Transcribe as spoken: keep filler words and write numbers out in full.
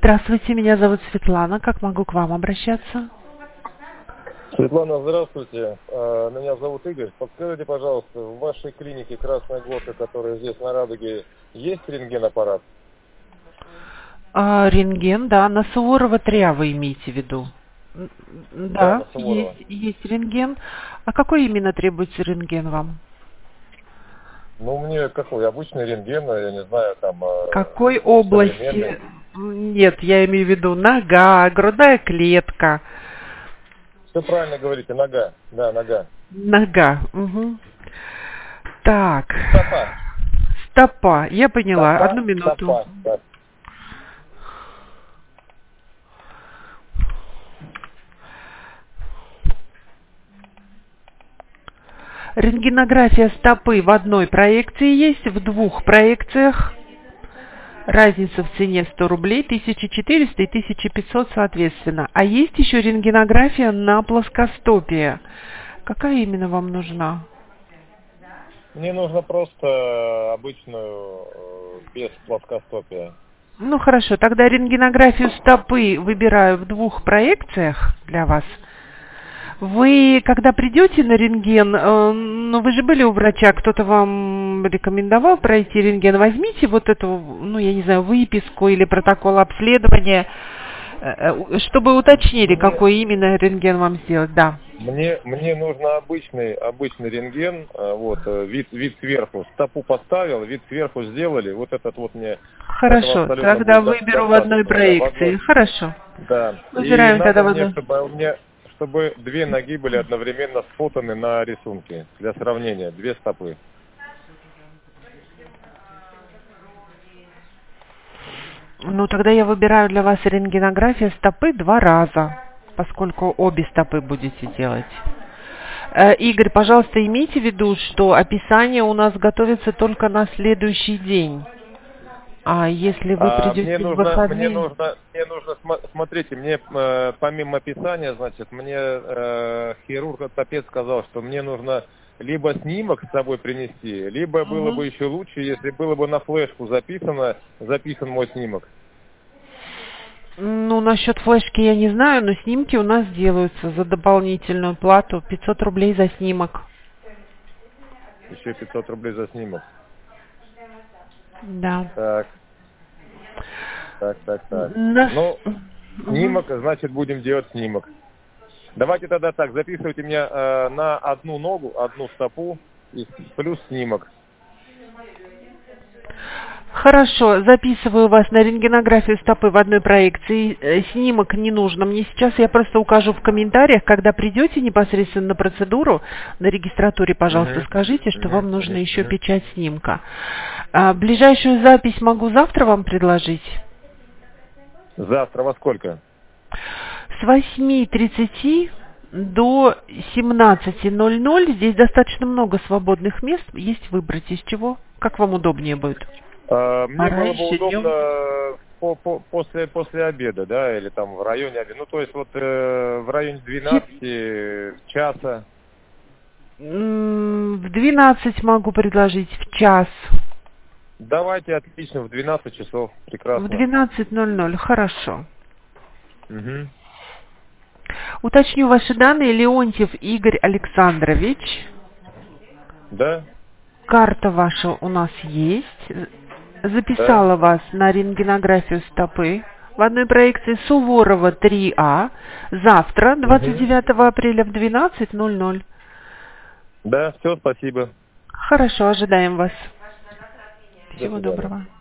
Здравствуйте, меня зовут Светлана. Как могу к вам обращаться? Светлана, здравствуйте. А, Меня зовут Игорь. Подскажите, пожалуйста, в вашей клинике «Красная Горка», которая здесь на Радуге, есть рентген-аппарат? А, рентген, да, на Суворова три А вы имеете в виду? М, Да, Да, на Суворова. есть, есть рентген. А какой именно требуется рентген вам? Ну, мне какой? Обычный рентген, я не знаю, там, а, Какой современный. области? М, Нет, я имею в виду нога, грудная клетка. Все правильно говорите, нога. Да, нога. Нога. Мгм. Так. Стопа. Стопа. Я поняла. Одну Стопа, минуту. стопа. Да. Рентгенография стопы в одной проекции есть, в двух проекциях. Разница в цене сто рублей, тысяча четыреста и тысяча пятьсот соответственно. А есть еще рентгенография на плоскостопие. Какая именно вам нужна? Мне нужно просто обычную, э, без плоскостопия. Ну хорошо, тогда рентгенографию стопы выбираю в двух проекциях для вас. Вы, когда придете на рентген, э, ну вы же были у врача, кто-то вам рекомендовал пройти рентген, возьмите вот эту, ну я не знаю, выписку или протокол обследования, э, э, чтобы уточнили, Мне, какой именно рентген вам сделать, да. Мне, мне нужно обычный, обычный рентген, а, вот, э, вид, вид сверху. Стопу поставил, вид сверху сделали, вот этот вот мне, этого Хорошо, абсолютно тогда будет до- выберу в одной достаточно, да, в проекции. одной. Хорошо. Да. И Выбираем тогда надо в мне, одной. чтобы у меня, чтобы две ноги были одновременно сфотаны на рисунке, для сравнения, две стопы. Ну, тогда я выбираю для вас рентгенография стопы два раза, поскольку обе стопы будете делать. Э, Игорь, пожалуйста, имейте в виду, что описание у нас готовится только на следующий день. А если вы А мне придете в нужно, мне выходные... нужно, мне нужно, смо- смотрите, мне э, помимо описания, значит, мне э, хирург-ортопед сказал, что мне нужно либо снимок с собой принести, либо было Мгм. бы еще лучше, если было бы на флешку записано, записан мой снимок. Ну, насчет флешки я не знаю, но снимки у нас делаются за дополнительную плату. пятьсот рублей за снимок. Еще пятьсот рублей за снимок. Да. Так, так, так, так. На... Ну, Мгм. снимок, значит, будем делать снимок. Давайте тогда так, записывайте меня э, на одну ногу, одну стопу и плюс снимок. Хорошо, записываю вас на рентгенографию стопы в одной проекции. Э, Снимок не нужно мне сейчас, я просто укажу в комментариях, когда придете непосредственно на процедуру, на регистратуре, пожалуйста, Угу. скажите, что Угу. вам нужно еще Угу. печать снимка. А, ближайшую запись могу завтра вам предложить. Завтра во сколько? С восьми тридцати до семнадцати ноль ноль. Здесь достаточно много свободных мест, есть выбрать из чего, как вам удобнее будет. А, мне было бы Пораньше, днем. удобно по, по, после, после обеда, да, или там в районе обеда. Ну, то есть вот э, в районе двенадцати часа. М, В двенадцать могу предложить, в час. Давайте, отлично, в двенадцать часов. В Прекрасно. двенадцать ноль ноль, хорошо. Угу. Уточню ваши данные. Леонтьев Игорь Александрович. Да? Карта ваша у нас есть. Да? Записала вас на рентгенографию стопы в одной проекции Суворова три А. Завтра, двадцать Угу. девятого апреля в двенадцать ноль ноль. Да, все, спасибо. Хорошо, ожидаем вас. До Всего свидания. доброго.